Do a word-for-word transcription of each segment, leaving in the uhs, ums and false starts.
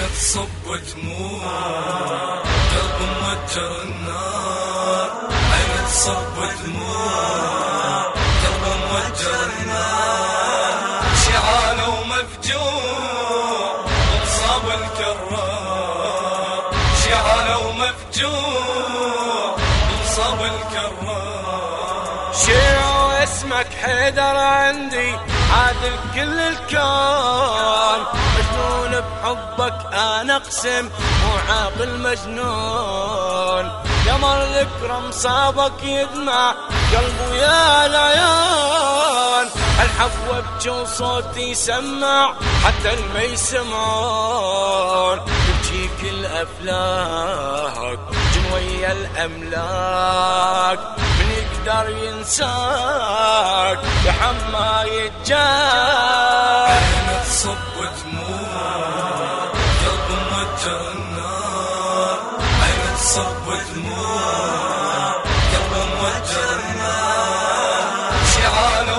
تصب دموع قلب موجر النار، عين تصب دموع قلب موجر النار، شعاله ومفجوع ومصاب الكرار، شعاله ومفجوع ومصاب الكرار. شيعوا اسمك حيدر عندي عادل كل الكون، مجنون بحبك انا اقسم مو عاقل مجنون، قمر الكرم صابك يدمع قلبه يا العيون، الحفوة ابكي وصوتي يسمع حتى الما يسمعون، تبكيك الافلاك جن ويا الاملاك، من يقدر ينساك يا حماية جاك. عين تصب دموع قلب موجر النار، عين تصب دموع قلب موجر النار، شعاله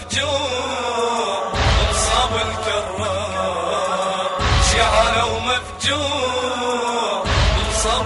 ومفجوع ومصاب الكرار، شعاله ومفجوع ومصاب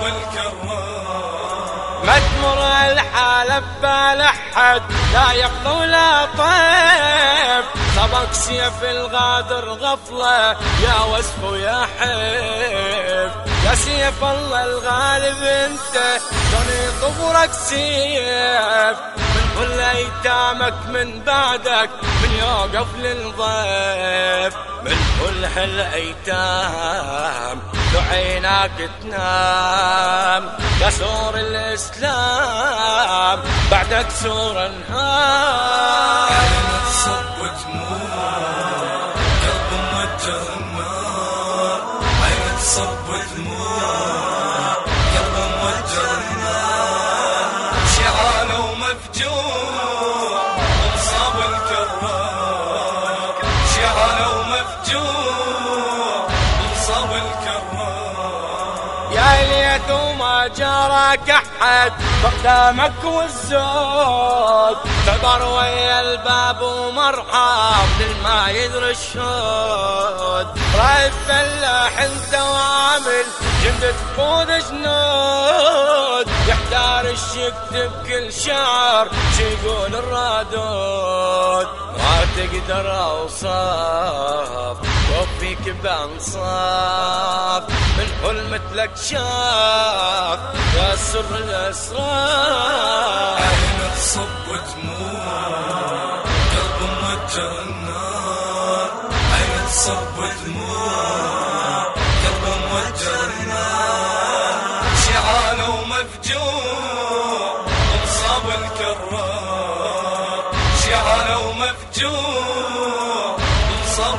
الكرار. ما تمر الحالة ببال أحد لا يقضى ولا طيب، صبك سيف الغادر غفلة يا وسف ويا حيف، يا سيف الله الغالب انت دوني ظفرك سيف، من كل ايتامك من بعدك من يوقف للضيف، من كل هالايتام لو عيناك تنام يا سور الاسلام بعدك سور انهار. عين تصب دموع قلب موجر النار، عين تصب دموع قلب موجر النار، شعاله ومفجوع ومصاب الكرار، شعاله ومفجوع ومصاب الكرار. يا ليت وما جراك احد باقدامك والزود، تقر ويا الباب ومرحب للما يدري الشود، رايد فلاح انت وعامل جند تقود جنود، يحتار الشكت بكل شعر شي يقول الرادود، ما تقدر اوصاف وفيك بانصاف، من كل مثلك شاف يا سر الاسرار. عين تصب دموع قلب موجر النار، عين تصب دموع قلب موجر النار، شعاله ومفجوع ومصاب الكرار، شعاله ومفجوع ومصاب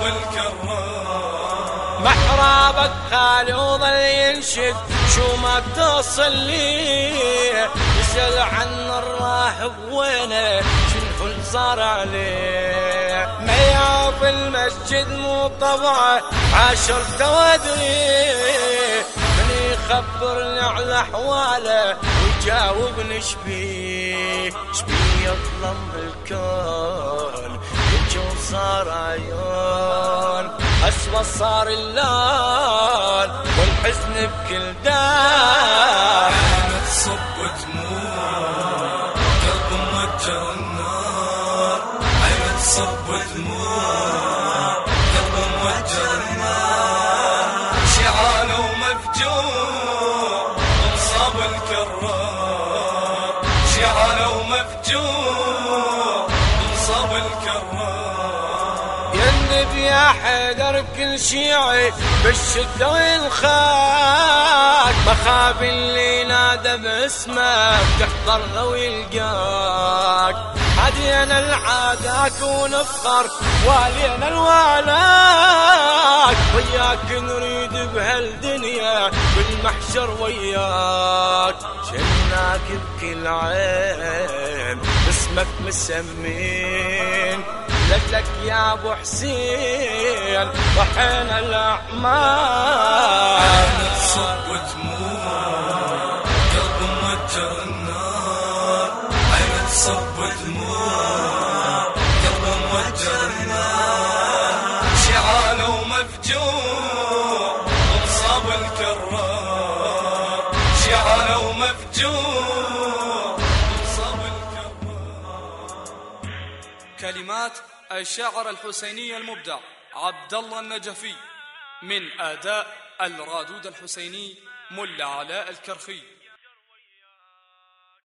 الكرار. محرابك خالي وظل ينشد شو ما تصل لي، يسأل عن الراهب وينه شنو اللي صار عليه، ما في المسجد مو طبعه عاشر توادري، من يخبرني على احواله ويجاوبني شبيه، شبيه يظلم بالكون يجي وصار عيون، أسوأ صار اللون والحزن بكل دار. عين تصب دموع قلب موجر النار، عين تصب دموع قلب موجر النار، شعاله ومفجوع ومصاب الكرار، شعاله ومفجوع ومصاب الكرار. يندب يا حيدر كل شيعي بالشدة وينخاك، مخاف اللي نادى باسمك تحضر له ويلقاك، عدينا العاداك ونفخر والينا الوالاك، وياك نريد بهالدنيا بالمحشر وياك، شلناك بكل عين اسمك مسمين، لك يا ابو حسين وحين الاعمال. عين تصب دموع قلب موجر النار، عين تصب دموع قلب موجر النار، شعاله ومفجوع ومصاب مهجور صاب الكرار. كلمات الشاعر الحسيني المبدع عبد الله النجفي، من أداء الرادود الحسيني ملا علاء الكرخي.